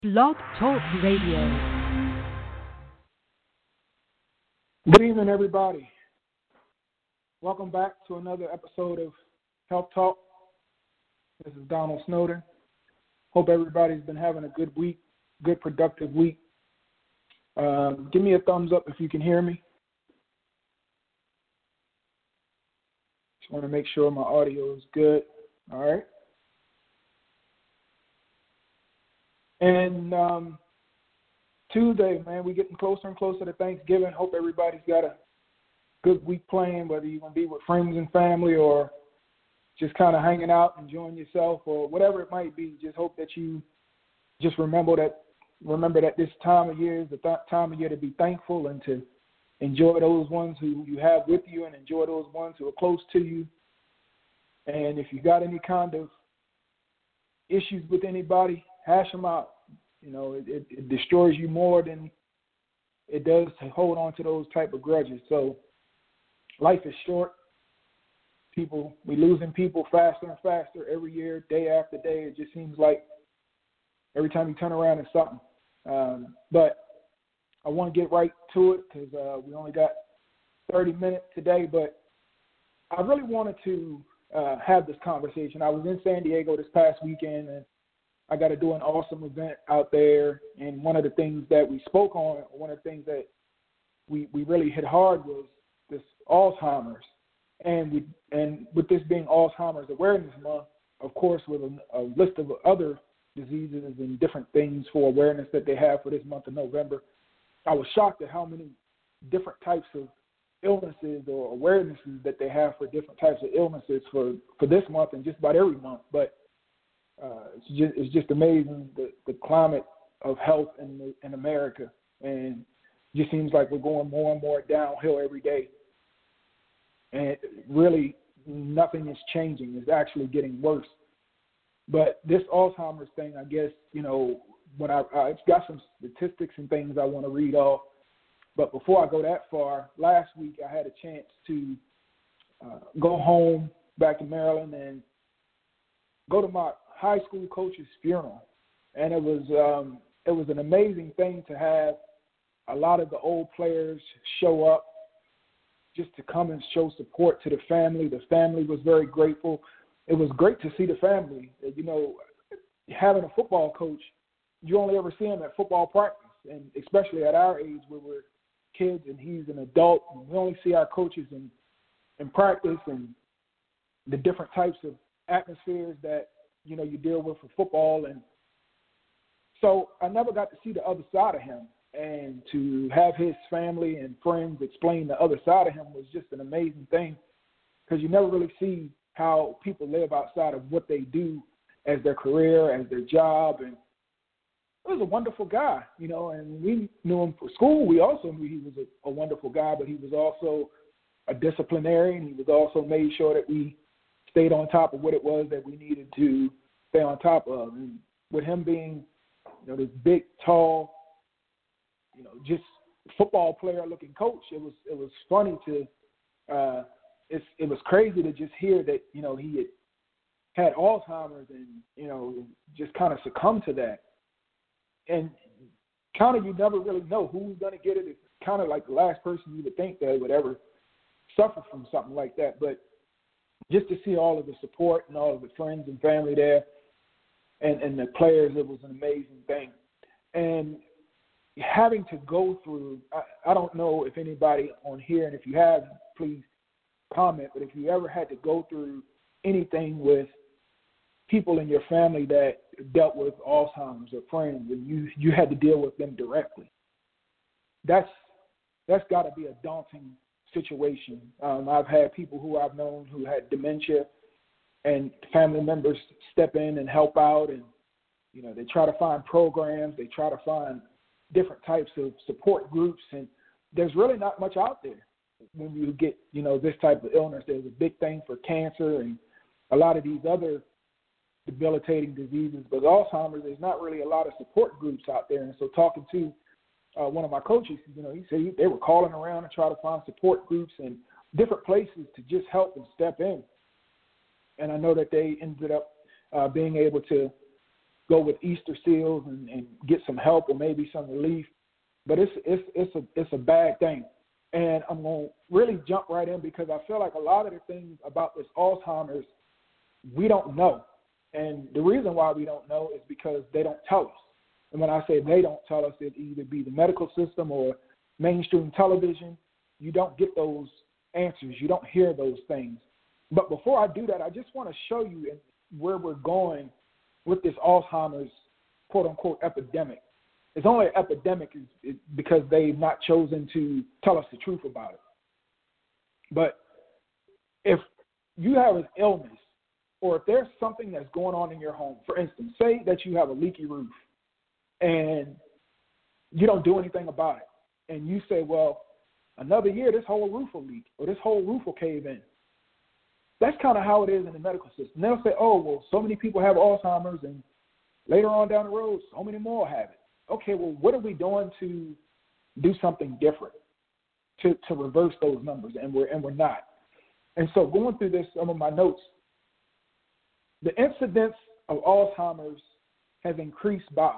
Blog Talk Radio. Good evening, everybody. Welcome back to another episode of Health Talk. This is Donald Snowden. Hope everybody's been having a good week, good productive week. Give me a thumbs up if you can hear me. Just want to make sure my audio is good. All right. And Tuesday, man, we're getting closer and closer to Thanksgiving. Hope everybody's got a good week planned, whether you're going to be with friends and family or just kind of hanging out, enjoying yourself, or whatever it might be. Just hope that you just remember that this time of year is the time of year to be thankful and to enjoy those ones who you have with you and enjoy those ones who are close to you. And if you got any kind of issues with anybody, hash them out. You know, it destroys you more than it does to hold on to those type of grudges. So life is short. We losing people faster and faster every year, day after day. It just seems like every time you turn around, it's something. But I want to get right to it because we only got 30 minutes today. But I really wanted to have this conversation. I was in San Diego this past weekend, and I got to do an awesome event out there. And one of the things that we spoke on, one of the things that we really hit hard was this Alzheimer's. And with this being Alzheimer's Awareness Month, of course, with a list of other diseases and different things for awareness that they have for this month of November, I was shocked at how many different types of illnesses or awarenesses that they have for different types of illnesses for this month and just about every month. But it's just amazing the climate of health in America, and it just seems like we're going more and more downhill every day. And really, nothing is changing. It's actually getting worse. But this Alzheimer's thing, I guess, you know, when I've got some statistics and things I want to read off. But before I go that far, last week I had a chance to go home back to Maryland and go to my high school coach's funeral. And it was an amazing thing to have a lot of the old players show up just to come and show support to the family. The family was very grateful. It was great to see the family. You know, having a football coach, you only ever see him at football practice, and especially at our age where we're kids and he's an adult, and we only see our coaches in practice and the different types of atmospheres that, you know, you deal with for football. And so I never got to see the other side of him. And to have his family and friends explain the other side of him was just an amazing thing, because you never really see how people live outside of what they do as their career, as their job. And he was a wonderful guy, you know, and we knew him for school. We also knew he was a wonderful guy, but he was also a disciplinarian. He was also made sure that we stayed on top of what it was that we needed to stay on top of. And with him being, you know, this big, tall, you know, just football player looking coach, it was funny to it was crazy to just hear that, you know, he had Alzheimer's and, you know, just kind of succumbed to that. And kind of you never really know who's going to get it. It's kind of like the last person you would think that would ever suffer from something like that. But just to see all of the support and all of the friends and family there and the players, it was an amazing thing. And having to go through, I don't know if anybody on here, and if you have, please comment, but if you ever had to go through anything with people in your family that dealt with Alzheimer's or friends, and you had to deal with them directly, that's got to be a daunting situation. I've had people who I've known who had dementia, and family members step in and help out, and, you know, they try to find programs, they try to find different types of support groups, and there's really not much out there when you get, you know, this type of illness. There's a big thing for cancer and a lot of these other debilitating diseases, but Alzheimer's, there's not really a lot of support groups out there. And so talking to one of my coaches, you know, he said they were calling around and try to find support groups and different places to just help and step in. And I know that they ended up being able to go with Easter seals and get some help or maybe some relief. But it's a bad thing. And I'm going to really jump right in because I feel like a lot of the things about this Alzheimer's we don't know. And the reason why we don't know is because they don't tell us. And when I say they don't tell us, it either be the medical system or mainstream television. You don't get those answers. You don't hear those things. But before I do that, I just want to show you where we're going with this Alzheimer's quote-unquote epidemic. It's only an epidemic because they've not chosen to tell us the truth about it. But if you have an illness or if there's something that's going on in your home, for instance, say that you have a leaky roof and you don't do anything about it, and you say, well, another year this whole roof will leak or this whole roof will cave in. That's kind of how it is in the medical system. They'll say, oh, well, so many people have Alzheimer's and later on down the road, so many more have it. Okay, well, what are we doing to do something different to reverse those numbers? And we're not. And so going through this, some of my notes, the incidence of Alzheimer's has increased by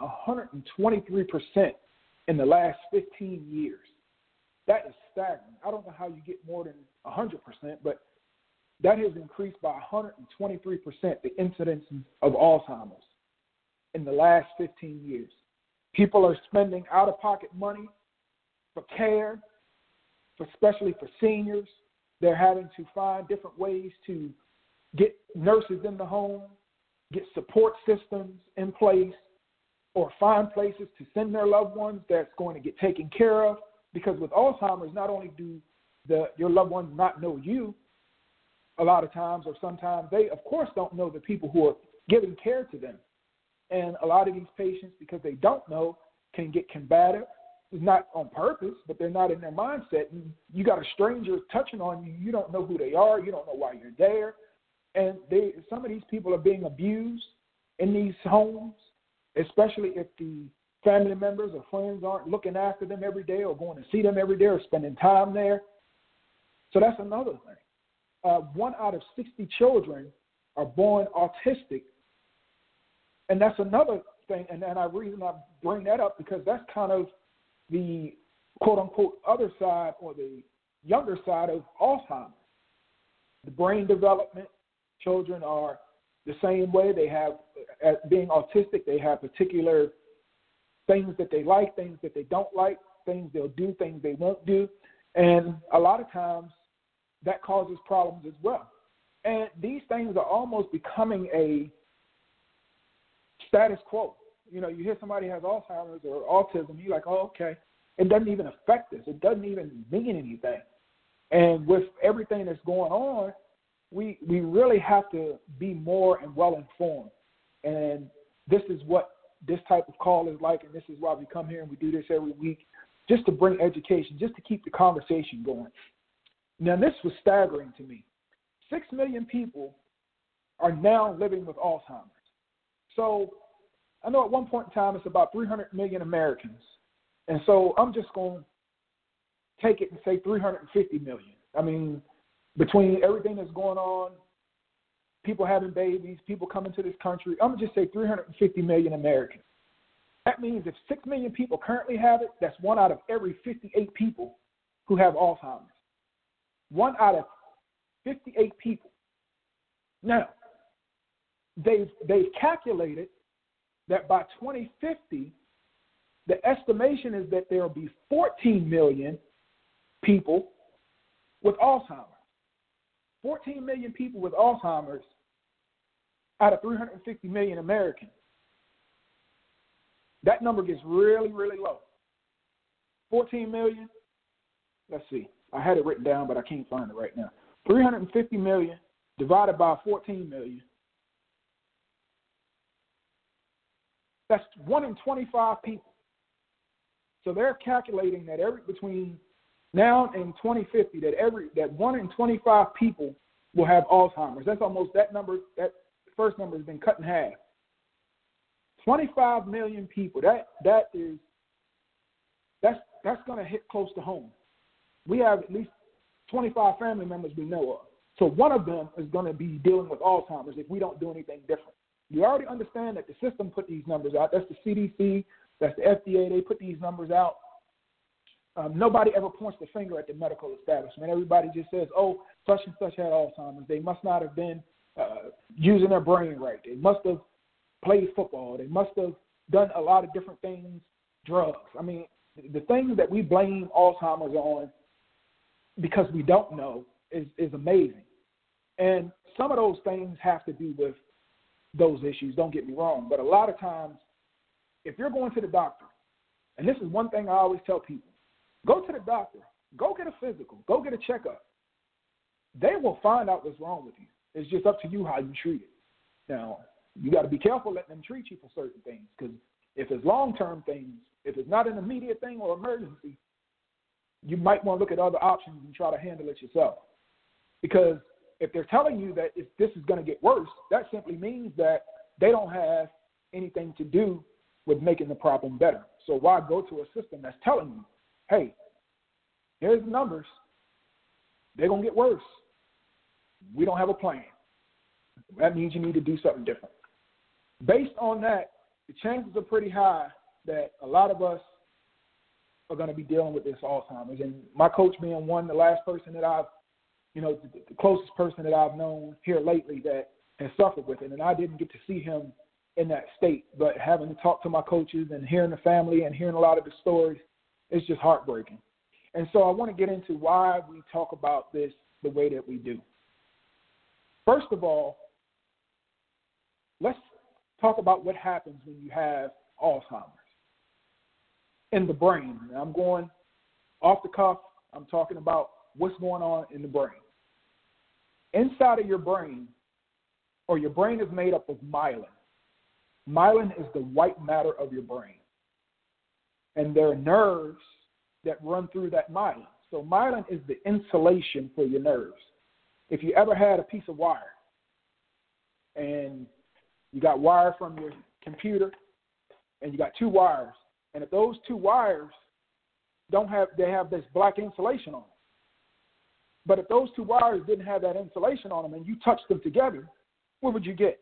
123% in the last 15 years. That is staggering. I don't know how you get more than 100%, but that has increased by 123%, the incidence of Alzheimer's in the last 15 years. People are spending out-of-pocket money for care, especially for seniors. They're having to find different ways to get nurses in the home, get support systems in place, or find places to send their loved ones that's going to get taken care of. Because with Alzheimer's, not only do your loved ones not know you a lot of times, or sometimes they, of course, don't know the people who are giving care to them. And a lot of these patients, because they don't know, can get combative. It's not on purpose, but they're not in their mindset. And you got a stranger touching on you. You don't know who they are. You don't know why you're there. And some of these people are being abused in these homes, especially if the family members or friends aren't looking after them every day or going to see them every day or spending time there. So that's another thing. 1 out of 60 children are born autistic. And that's another thing, and the reason I bring that up because that's kind of the quote-unquote other side or the younger side of Alzheimer's. The brain development, children are the same way. They have, being autistic, they have particular things that they like, things that they don't like, things they'll do, things they won't do. And a lot of times that causes problems as well. And these things are almost becoming a status quo. You know, you hear somebody has Alzheimer's or autism, you're like, oh, okay. It doesn't even affect us. It doesn't even mean anything. And with everything that's going on, we really have to be more and well informed. And this is what this type of call is like, and this is why we come here and we do this every week, just to bring education, just to keep the conversation going. Now, this was staggering to me. 6 million people are now living with Alzheimer's. So I know at one point in time it's about 300 million Americans. And so I'm just going to take it and say 350 million. I mean, between everything that's going on, people having babies, people coming to this country, I'm going to just say 350 million Americans. That means if 6 million people currently have it, that's 1 out of every 58 people who have Alzheimer's. 1 out of 58 people. Now, they've calculated that by 2050, the estimation is that there will be 14 million people with Alzheimer's. 14 million people with Alzheimer's out of 350 million Americans. That number gets really, really low. 14 million, let's see. I had it written down, but I can't find it right now. 350 million divided by 14 million. That's 1 in 25 people. So they're calculating that between now and 2050, that 1 in 25 people will have Alzheimer's. That's almost that number. That first number has been cut in half. 25 million people. That's going to hit close to home. We have at least 25 family members we know of. So one of them is going to be dealing with Alzheimer's if we don't do anything different. You already understand that the system put these numbers out. That's the CDC, that's the FDA. They put these numbers out. Nobody ever points the finger at the medical establishment. Everybody just says, oh, such and such had Alzheimer's. They must not have been using their brain right. They must have played football. They must have done a lot of different things, drugs. I mean, the things that we blame Alzheimer's on because we don't know is amazing. And some of those things have to do with those issues, don't get me wrong. But a lot of times, if you're going to the doctor, and this is one thing I always tell people, go to the doctor, go get a physical, go get a checkup. They will find out what's wrong with you. It's just up to you how you treat it. Now, you got to be careful letting them treat you for certain things, because if it's long-term things, if it's not an immediate thing or emergency, you might want to look at other options and try to handle it yourself. Because if they're telling you that this is going to get worse, that simply means that they don't have anything to do with making the problem better. So why go to a system that's telling you, hey, here's the numbers. They're going to get worse. We don't have a plan. That means you need to do something different. Based on that, the chances are pretty high that a lot of us are going to be dealing with this Alzheimer's. And my coach being one, the last person that I've, the closest person that I've known here lately that has suffered with it. And I didn't get to see him in that state, but having to talk to my coaches and hearing the family and hearing a lot of the stories, it's just heartbreaking. And so I want to get into why we talk about this the way that we do. First of all, let's talk about what happens when you have Alzheimer's in the brain. Now, I'm going off the cuff. I'm talking about what's going on in the brain. Inside of your brain, or your brain is made up of myelin. Myelin is the white matter of your brain. And there are nerves that run through that myelin. So myelin is the insulation for your nerves. If you ever had a piece of wire and you got wire from your computer and you got two wires, and if those two wires they have this black insulation on them. But if those two wires didn't have that insulation on them and you touched them together, what would you get?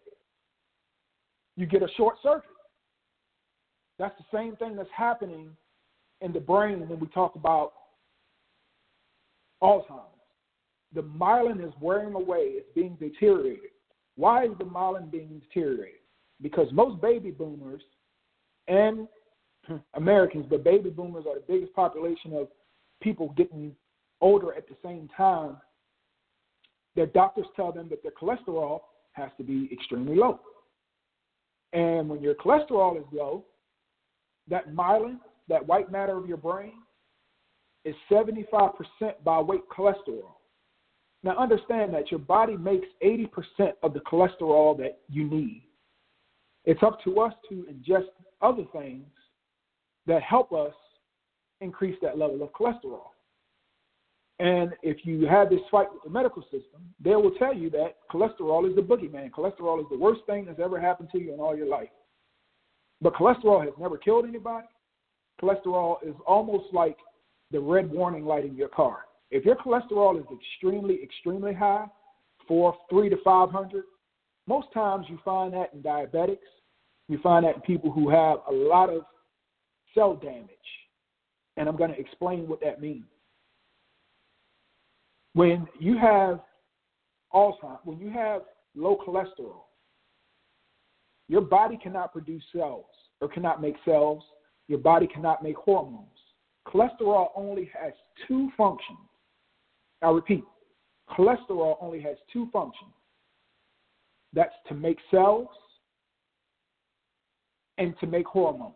You get a short circuit. That's the same thing that's happening in the brain when we talk about Alzheimer's. The myelin is wearing away. It's being deteriorated. Why is the myelin being deteriorated? Because most baby boomers and Americans, but baby boomers are the biggest population of people getting older at the same time. Their doctors tell them that their cholesterol has to be extremely low. And when your cholesterol is low, that myelin, that white matter of your brain, is 75% by weight cholesterol. Now understand that your body makes 80% of the cholesterol that you need. It's up to us to ingest other things that help us increase that level of cholesterol. And if you have this fight with the medical system, they will tell you that cholesterol is the boogeyman. Cholesterol is the worst thing that's ever happened to you in all your life. But cholesterol has never killed anybody. Cholesterol is almost like the red warning light in your car. If your cholesterol is extremely, extremely high, 300 to 500, most times you find that in diabetics. You find that in people who have a lot of cell damage. And I'm going to explain what that means. When you have Alzheimer's, when you have low cholesterol, your body cannot produce cells or cannot make cells. Your body cannot make hormones. Cholesterol only has two functions. I repeat, cholesterol only has two functions. That's to make cells and to make hormones.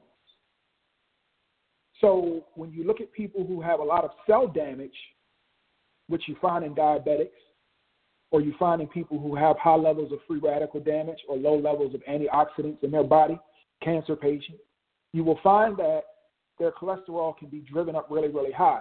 So when you look at people who have a lot of cell damage, which you find in diabetics, or you find in people who have high levels of free radical damage or low levels of antioxidants in their body, cancer patients, you will find that their cholesterol can be driven up really, really high.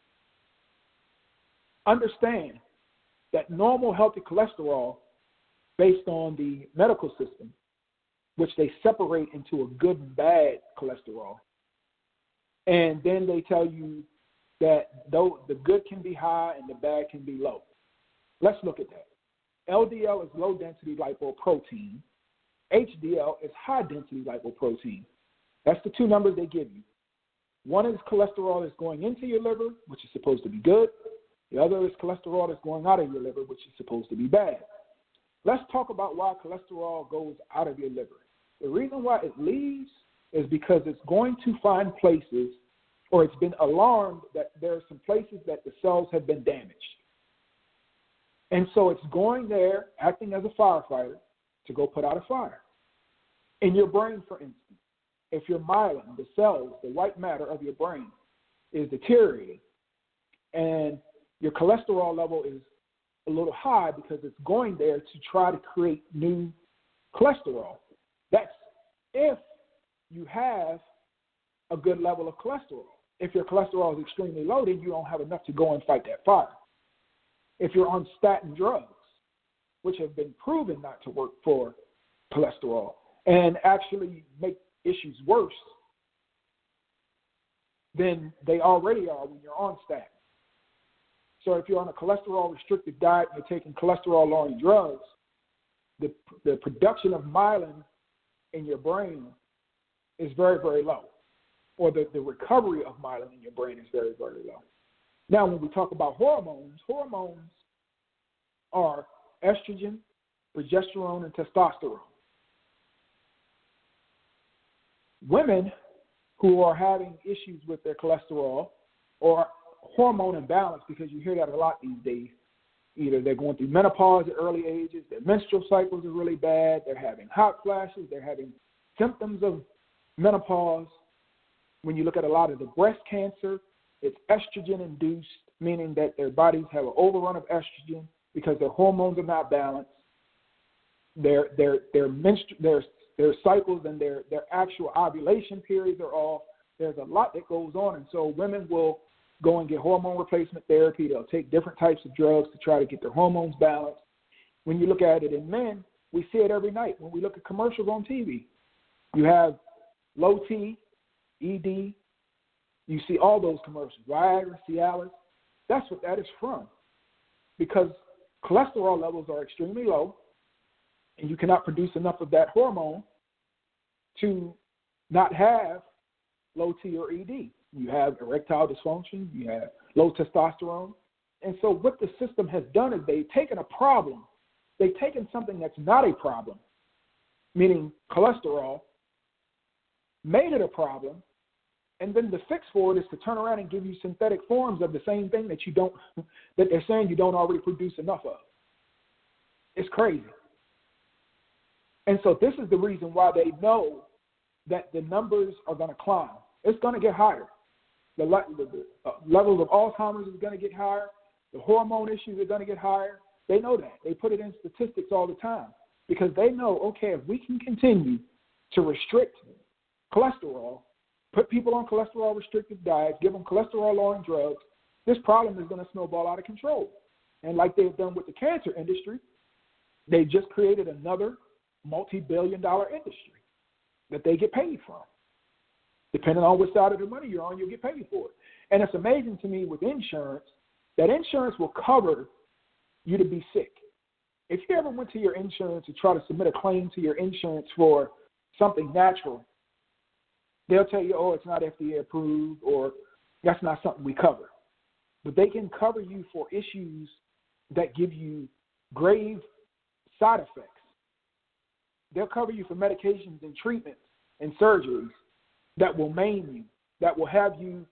Understand that normal healthy cholesterol, based on the medical system, which they separate into a good and bad cholesterol, and then they tell you that though the good can be high and the bad can be low. Let's look at that. LDL is low-density lipoprotein, HDL is high-density lipoprotein. That's the two numbers they give you. One is cholesterol that's going into your liver, which is supposed to be good. The other is cholesterol that's going out of your liver, which is supposed to be bad. Let's talk about why cholesterol goes out of your liver. The reason why it leaves is because it's going to find places, or it's been alarmed that there are some places that the cells have been damaged. And so it's going there, acting as a firefighter, to go put out a fire. In your brain, for instance, if your myelin, the cells, the white matter of your brain, is deteriorating, and your cholesterol level is a little high because it's going there to try to create new cholesterol. That's if you have a good level of cholesterol. If your cholesterol is extremely low, then you don't have enough to go and fight that fire. If you're on statin drugs, which have been proven not to work for cholesterol and actually make issues worse than they already are when you're on statin. So if you're on a cholesterol-restricted diet and you're taking cholesterol-lowering drugs, the production of myelin in your brain is very, very low, or the recovery of myelin in your brain is very, very low. Now, when we talk about hormones are estrogen, progesterone, and testosterone. Women who are having issues with their cholesterol or hormone imbalance, because you hear that a lot these days, either they're going through menopause at early ages, their menstrual cycles are really bad, they're having hot flashes, they're having symptoms of menopause. When you look at a lot of the breast cancer, it's estrogen-induced, meaning that their bodies have an overrun of estrogen because their hormones are not balanced. Their cycles and their actual ovulation periods are off. There's a lot that goes on, and so women will go and get hormone replacement therapy. They'll take different types of drugs to try to get their hormones balanced. When you look at it in men, we see it every night. When we look at commercials on TV, you have low T, ED, you see all those commercials, Viagra, Cialis. That's what that is from, because cholesterol levels are extremely low, and you cannot produce enough of that hormone to not have low T or ED. You have erectile dysfunction, you have low testosterone. And so what the system has done is they've taken a problem, they've taken something that's not a problem, meaning cholesterol, made it a problem, and then the fix for it is to turn around and give you synthetic forms of the same thing that that they're saying you don't already produce enough of. It's crazy. And so this is the reason why they know that the numbers are going to climb. It's going to get higher. The levels of Alzheimer's is going to get higher. The hormone issues are going to get higher. They know that. They put it in statistics all the time because they know, okay, if we can continue to restrict cholesterol, put people on cholesterol-restricted diets, give them cholesterol-lowering drugs, this problem is going to snowball out of control. And like they've done with the cancer industry, they just created another multi-billion-dollar industry that they get paid from. Depending on which side of the money you're on, you'll get paid for it. And it's amazing to me with insurance that insurance will cover you to be sick. If you ever went to your insurance to try to submit a claim to your insurance for something natural, they'll tell you, oh, it's not FDA approved, or that's not something we cover. But they can cover you for issues that give you grave side effects. They'll cover you for medications and treatments and surgeries that will maim you, that will have you,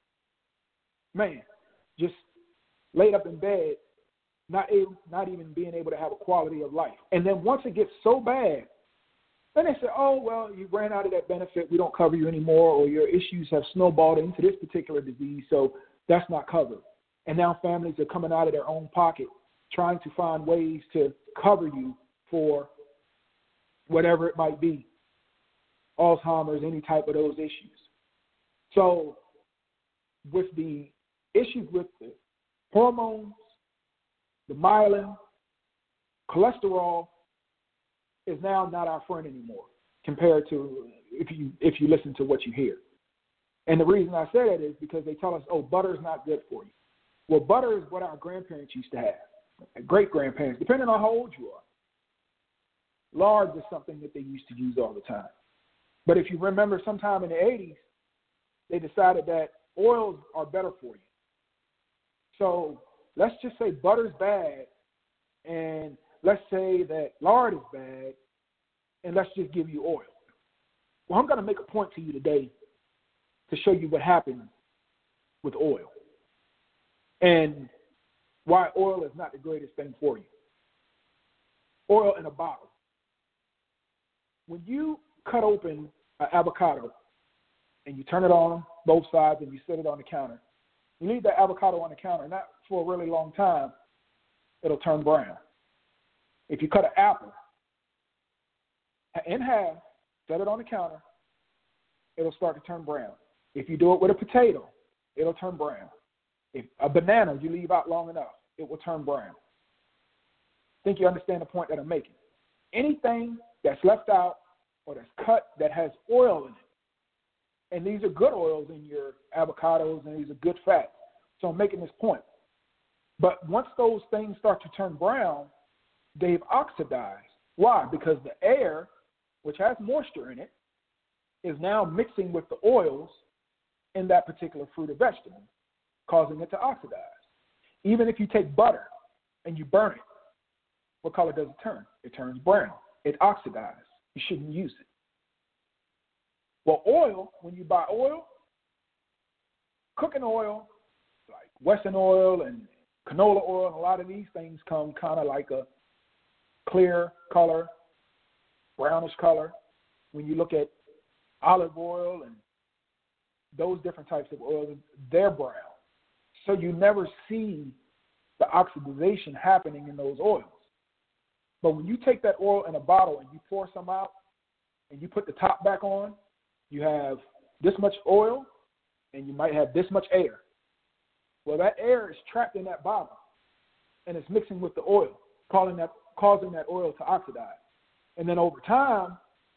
just laid up in bed, not even being able to have a quality of life. And then once it gets so bad, then they say, oh, well, you ran out of that benefit. We don't cover you anymore, or your issues have snowballed into this particular disease, so that's not covered. And now families are coming out of their own pocket trying to find ways to cover you for whatever it might be, Alzheimer's, any type of those issues. So with the issues with the hormones, the myelin, cholesterol is now not our friend anymore compared to if you listen to what you hear. And the reason I say that is because they tell us, oh, butter is not good for you. Well, butter is what our grandparents used to have, great-grandparents, depending on how old you are. lard is something that they used to use all the time. But if you remember sometime in the 80s, they decided that oils are better for you. So let's just say butter's bad, and let's say that lard is bad, and let's just give you oil. Well, I'm going to make a point to you today to show you what happens with oil and why oil is not the greatest thing for you. Oil in a bottle. When you cut open an avocado and you turn it on both sides and you set it on the counter, you leave that avocado on the counter, not for a really long time, it'll turn brown. If you cut an apple in half, set it on the counter, it'll start to turn brown. If you do it with a potato, it'll turn brown. If a banana you leave out long enough, it will turn brown. I think you understand the point that I'm making. Anything that's left out or that's cut that has oil in it, and these are good oils in your avocados, and these are good fats. So I'm making this point. But once those things start to turn brown, they've oxidized. Why? Because the air, which has moisture in it, is now mixing with the oils in that particular fruit or vegetable, causing it to oxidize. Even if you take butter and you burn it, what color does it turn? It turns brown. It oxidizes. You shouldn't use it. Well, oil, when you buy oil, cooking oil, like Western oil and canola oil, and a lot of these things come kind of like a clear color, brownish color. When you look at olive oil and those different types of oils, they're brown. So you never see the oxidization happening in those oils. But when you take that oil in a bottle and you pour some out and you put the top back on, you have this much oil and you might have this much air. Well, that air is trapped in that bottle and it's mixing with the oil, causing that oil to oxidize. And then over time,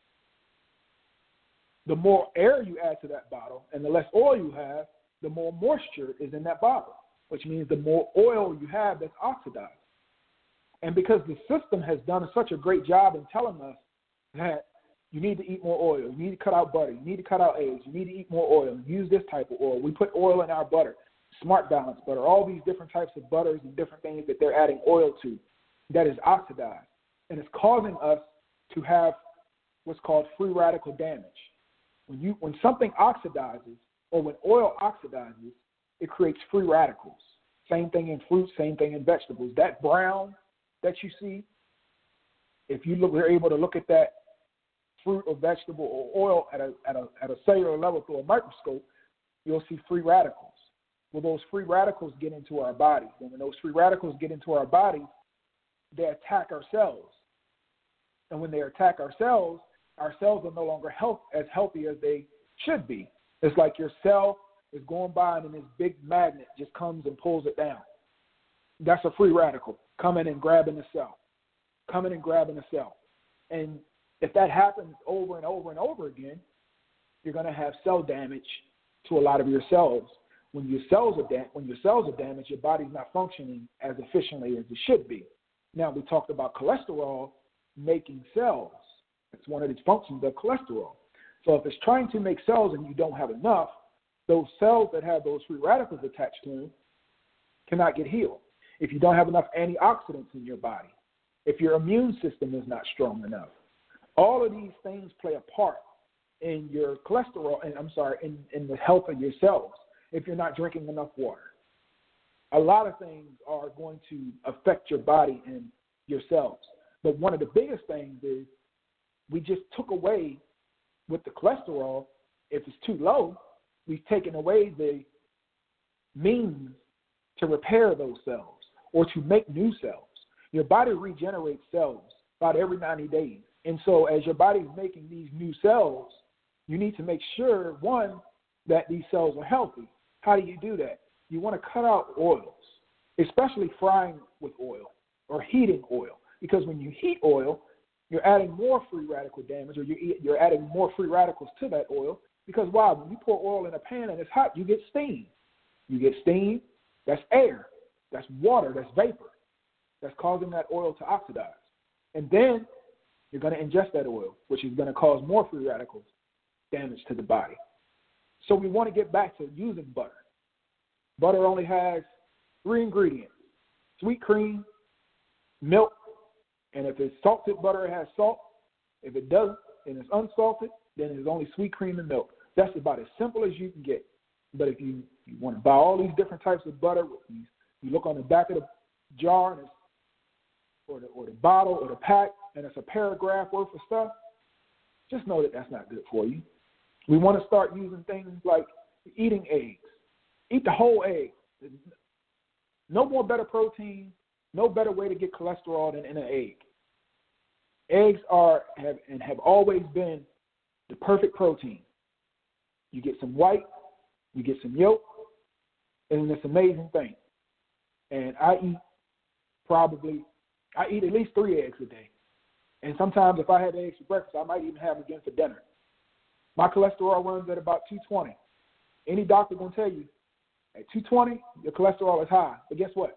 the more air you add to that bottle and the less oil you have, the more moisture is in that bottle, which means the more oil you have that's oxidized. And because the system has done such a great job in telling us that you need to eat more oil, you need to cut out butter, you need to cut out eggs, you need to eat more oil, use this type of oil. We put oil in our butter, Smart Balance butter, all these different types of butters and different things that they're adding oil to that is oxidized. And it's causing us to have what's called free radical damage. When something oxidizes or when oil oxidizes, it creates free radicals. Same thing in fruits, same thing in vegetables. That brown that you see, if you're able to look at that fruit or vegetable or oil at a cellular level through a microscope, you'll see free radicals. Well, those free radicals get into our bodies. And when those free radicals get into our bodies, they attack our cells. And when they attack our cells are no longer as healthy as they should be. It's like your cell is going by and then this big magnet just comes and pulls it down. That's a free radical coming and grabbing the cell. And if that happens over and over and over again, you're going to have cell damage to a lot of your cells. When your cells are damaged, your body's not functioning as efficiently as it should be. Now, we talked about cholesterol making cells. It's one of the functions of cholesterol. So if it's trying to make cells and you don't have enough, those cells that have those free radicals attached to them cannot get healed. If you don't have enough antioxidants in your body, if your immune system is not strong enough, all of these things play a part in your cholesterol, in the health of your cells if you're not drinking enough water. A lot of things are going to affect your body and your cells. But one of the biggest things is we just took away with the cholesterol, if it's too low, we've taken away the means to repair those cells or to make new cells. Your body regenerates cells about every 90 days. And so as your body is making these new cells, you need to make sure, one, that these cells are healthy. How do you do that? You want to cut out oils, especially frying with oil or heating oil. Because when you heat oil, you're adding more free radical damage, or you're adding more free radicals to that oil. Because why? When you pour oil in a pan and it's hot, you get steam. You get steam, that's air, that's water, that's vapor. That's causing that oil to oxidize. And then you're going to ingest that oil, which is going to cause more free radicals damage to the body. So we want to get back to using butter. Butter only has 3 ingredients: sweet cream, milk, and if it's salted butter, it has salt. If it doesn't, and it's unsalted, then it's only sweet cream and milk. That's about as simple as you can get. But if you want to buy all these different types of butter, you look on the back of the jar and or the bottle or the pack, and it's a paragraph worth of stuff, just know that that's not good for you. We want to start using things like eating eggs. Eat the whole egg. No more better protein, no better way to get cholesterol than in an egg. Eggs have always been the perfect protein. You get some white, you get some yolk, and it's an amazing thing. And I eat at least 3 eggs a day. And sometimes if I had eggs for breakfast, I might even have them again for dinner. My cholesterol runs at about 220. Any doctor going to tell you, at 220, your cholesterol is high. But guess what?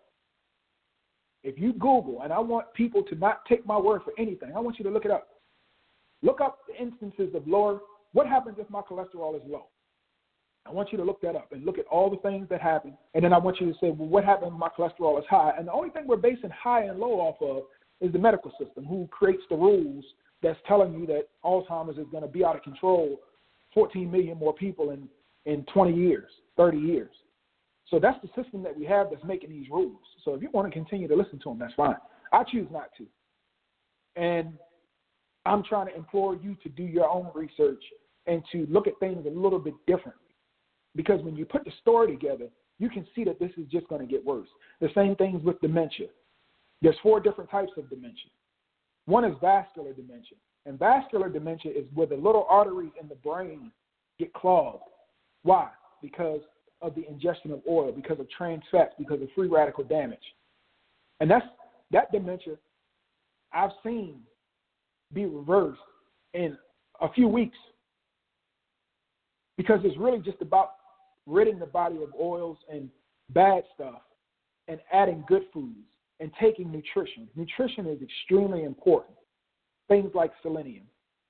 If you Google, and I want people to not take my word for anything, I want you to look it up. Look up the instances of lower, what happens if my cholesterol is low? I want you to look that up and look at all the things that happen. And then I want you to say, well, what happens if my cholesterol is high? And the only thing we're basing high and low off of is the medical system, who creates the rules that's telling you that Alzheimer's is going to be out of control, 14 million more people in 20 years, 30 years. So that's the system that we have that's making these rules. So if you want to continue to listen to them, that's fine. I choose not to. And I'm trying to implore you to do your own research and to look at things a little bit differently. Because when you put the story together, you can see that this is just going to get worse. The same things with dementia. There's 4 different types of dementia. One is vascular dementia. And vascular dementia is where the little arteries in the brain get clogged. Why? Because of the ingestion of oil, because of trans fats, because of free radical damage. And that dementia I've seen be reversed in a few weeks, because it's really just about ridding the body of oils and bad stuff and adding good foods and taking nutrition. Nutrition is extremely important. Things like selenium.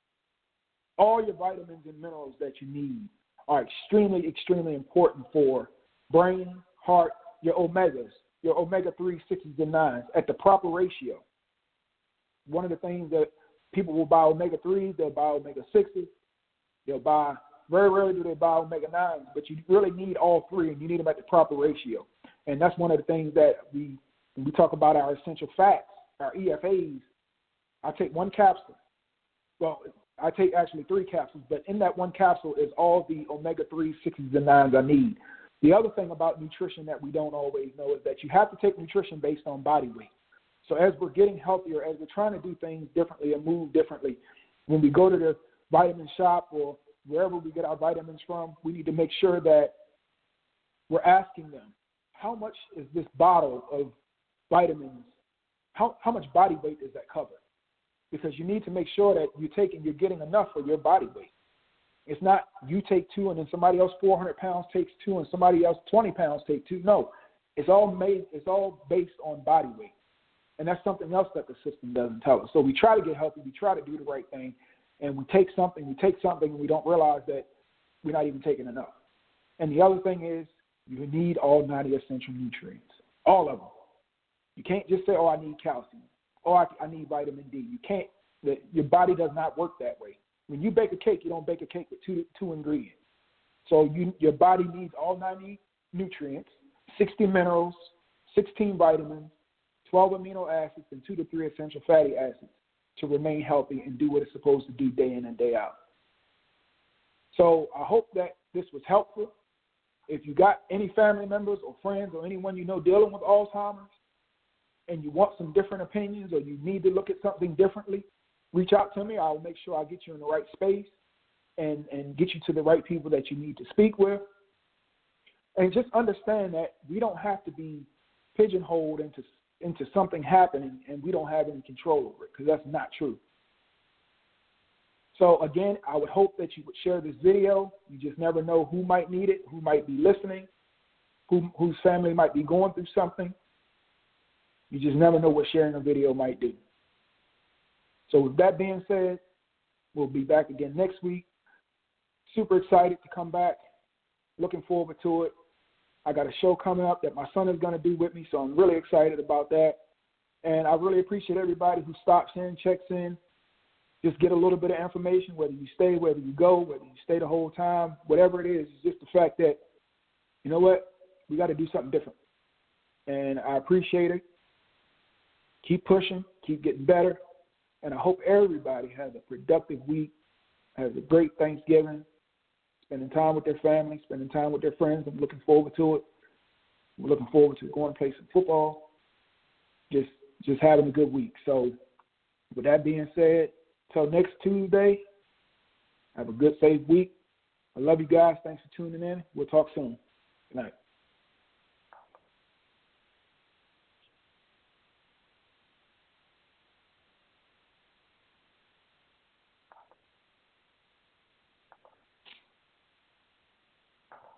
All your vitamins and minerals that you need are extremely, extremely important for brain, heart, your omegas, your omega-3, 6s, and 9s at the proper ratio. One of the things that people will buy omega-3s, they'll buy omega-6s, they'll buy, very rarely do they buy omega-9s, but you really need all 3, and you need them at the proper ratio. And that's one of the things that when we talk about our essential fats, our EFAs, I take 1 capsule. Well, I take actually 3 capsules, but in that 1 capsule is all the omega-3, 6s, and 9s I need. The other thing about nutrition that we don't always know is that you have to take nutrition based on body weight. So as we're getting healthier, as we're trying to do things differently and move differently, when we go to the vitamin shop or wherever we get our vitamins from, we need to make sure that we're asking them, how much is this bottle of vitamins, how much body weight does that cover? Because you need to make sure that you're getting enough for your body weight. It's not you take 2 and then somebody else 400 pounds takes 2 and somebody else 20 pounds take 2. No, it's all based on body weight. And that's something else that the system doesn't tell us. So we try to get healthy, we try to do the right thing, and we take something, and we don't realize that we're not even taking enough. And the other thing is, you need all 90 essential nutrients, all of them. You can't just say, oh, I need calcium. Oh, I need vitamin D. You can't. Your body does not work that way. When you bake a cake, you don't bake a cake with two ingredients. So your body needs all 90 nutrients, 60 minerals, 16 vitamins, 12 amino acids, and 2 to 3 essential fatty acids to remain healthy and do what it's supposed to do day in and day out. So I hope that this was helpful. If you got any family members or friends or anyone you know dealing with Alzheimer's, and you want some different opinions or you need to look at something differently, reach out to me. I'll make sure I get you in the right space and get you to the right people that you need to speak with. And just understand that we don't have to be pigeonholed into something happening and we don't have any control over it, because that's not true. So, again, I would hope that you would share this video. You just never know who might need it, who might be listening, whose family might be going through something. You just never know what sharing a video might do. So with that being said, we'll be back again next week. Super excited to come back. Looking forward to it. I got a show coming up that my son is going to do with me, so I'm really excited about that. And I really appreciate everybody who stops in, checks in, just get a little bit of information, whether you stay, whether you go, whether you stay the whole time, whatever it is. It's just the fact that, you know what, we got to do something different. And I appreciate it. Keep pushing, keep getting better. And I hope everybody has a productive week, has a great Thanksgiving, spending time with their family, spending time with their friends. I'm looking forward to it. We're looking forward to going to play some football, just having a good week. So with that being said, till next Tuesday, have a good, safe week. I love you guys. Thanks for tuning in. We'll talk soon. Good night.